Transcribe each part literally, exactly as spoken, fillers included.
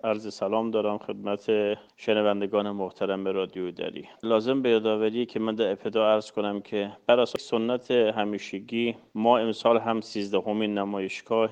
عرض سلام دارم خدمت شنوندگان محترم رادیو دری. لازم به یادآوری که من در ابتدا عرض کنم که بر اساس سنت همیشگی ما امسال هم سیزدهمین نمایشگاه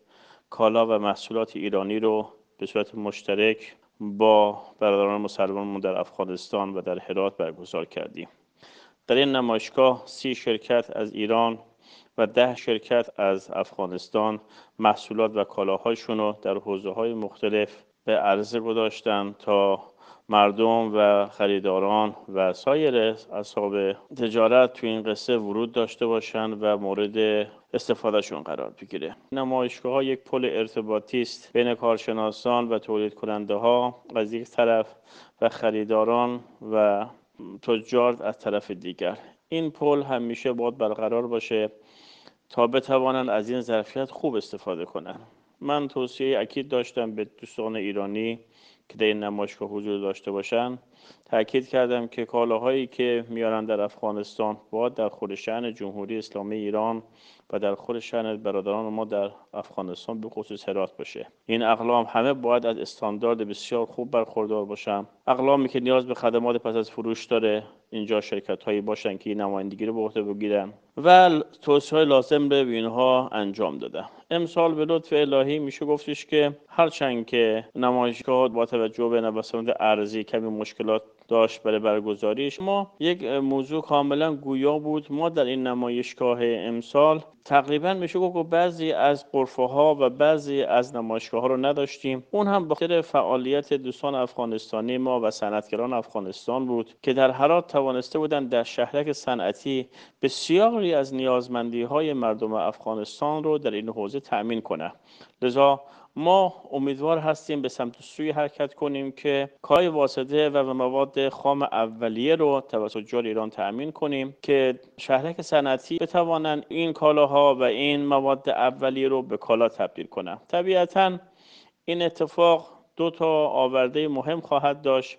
کالا و محصولات ایرانی رو به صورت مشترک با برادران مسلمانمون در افغانستان و در هرات برگزار کردیم. در این نمایشگاه سی شرکت از ایران و ده شرکت از افغانستان محصولات و کالاهاشون رو در حوزه‌های مختلف به عرضه گذاشتن تا مردم و خریداران و سایر اصحاب تجارت تو این قصه ورود داشته باشن و مورد استفادهشون قرار بگیره. نمایشگاه‌ها یک پل ارتباطی است بین کارشناسان و تولید کننده ها از یک طرف و خریداران و تجار از طرف دیگر. این پل همیشه باید برقرار باشه تا بتوانند از این ظرفیت خوب استفاده کنند. من توصیه اکید داشتم به دوستان ایرانی که در این نمایشگاه حضور داشته باشند. تأکید کردم که کالاهایی که میارن در افغانستان باید در خود شأن جمهوری اسلامی ایران و در خود شأن برادران ما در افغانستان به خصوص هرات باشه. این اقلام همه باید از استاندارد بسیار خوب برخوردار باشن. اقلامی که نیاز به خدمات پس از فروش داره اینجا شرکت هایی باشن که این نمایندگی رو به عهده بگیرن و توصیه‌های لازم به اینها انجام داده. امسال به لطف الهی میشه گفتش که هرچند که نمایشگاه با توجه به نوسانات ارزی کمی مشکلات داشت برای برگزاریش، ما یک موضوع کاملا گویا بود. ما در این نمایشگاه امسال تقریبا میشه گفت بعضی از غرفه‌ها و بعضی از نمایشگاه‌ها رو نداشتیم. اون هم به خاطر فعالیت دوستان افغانستانی ما و صنعتگران افغانستان بود که در هرات توانسته بودند در شهرک صنعتی بسیاری از نیازمندی‌های مردم افغانستان رو در این حوزه تأمین کنه. لذا ما امیدوار هستیم به سمت سوی حرکت کنیم که کالای واسطه و مواد خام اولیه رو توسط تجار ایران تأمین کنیم که شهرک صنعتی بتوانند این کالاها و این مواد اولیه رو به کالا تبدیل کنند. طبیعتاً این اتفاق دو تا آورده مهم خواهد داشت.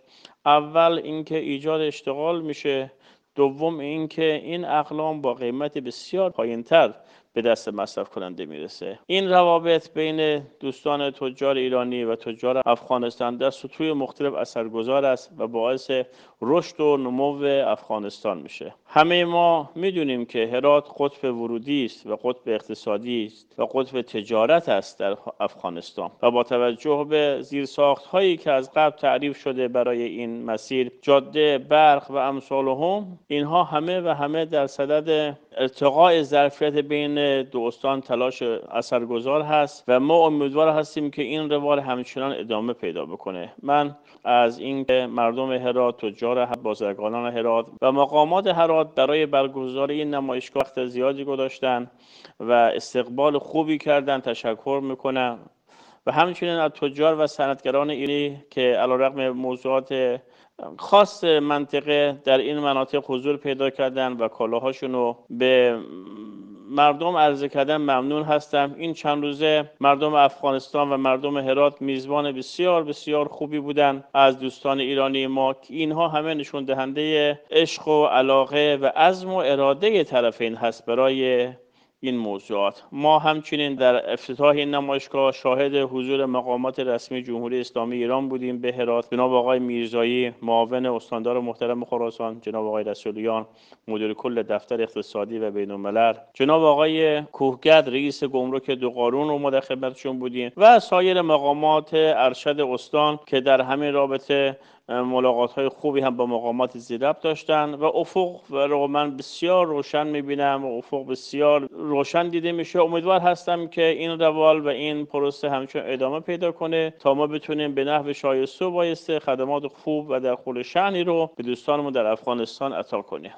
اول اینکه ایجاد اشتغال میشه، دوم اینکه این اقلام با قیمت بسیار پایینتر به دست مصرف کننده میرسه. این روابط بین دوستان تجار ایرانی و تجار افغانستان در سطوح مختلف اثرگذار است و باعث رشد و نمو افغانستان میشه. همه ما میدونیم که هرات قطب ورودی است و قطب اقتصادی است و قطب تجارت است در افغانستان و با توجه به زیرساخت هایی که از قبل تعریف شده برای این مسیر، جاده، برق و امثالهم، اینها همه و همه در صدد ارتقاء ظرفیت بین دو استان تلاش اثرگذار هست و ما امیدوار هستیم که این روال همچنان ادامه پیدا بکنه. من از اینکه مردم هرات، تجار بازرگانان هرات و مقامات هرات برای برگزاری این نمایشگاه وقت زیادی گذاشتن و استقبال خوبی کردن تشکر میکنم و همچنین از تجار و صنعتگران ایرانی که علیرغم موضوعات خاص منطقه در این مناطق حضور پیدا کردن و کالاهاشون رو به مردم عرضه کردن ممنون هستم. این چند روزه مردم افغانستان و مردم هرات میزبان بسیار بسیار خوبی بودن از دوستان ایرانی ما که اینها همه نشون دهنده عشق و علاقه و عزم و اراده طرفین هست برای این موضوعات. ما همچنین در افتتاح این نمایشگاه شاهد حضور مقامات رسمی جمهوری اسلامی ایران بودیم به هرات. جناب آقای میرزایی معاون استاندار محترم خراسان، جناب آقای رسولیان مدیر کل دفتر اقتصادی و بین الملل، جناب آقای کوهگد رئیس گمرک دوقارون رو ما در خدمتشون بودیم و سایر مقامات ارشد استان که در همین رابطه ملاقات‌های خوبی هم با مقامات زیرربط داشتن و افق رو من بسیار روشن می‌بینم و افق بسیار روشن دیده میشه. امیدوار هستم که این روال و این پروسه همچنان ادامه پیدا کنه تا ما بتونیم به نحو شایسته و بایسته خدمات خوب و در خور شأنی رو به دوستانمون در افغانستان عطا کنیم.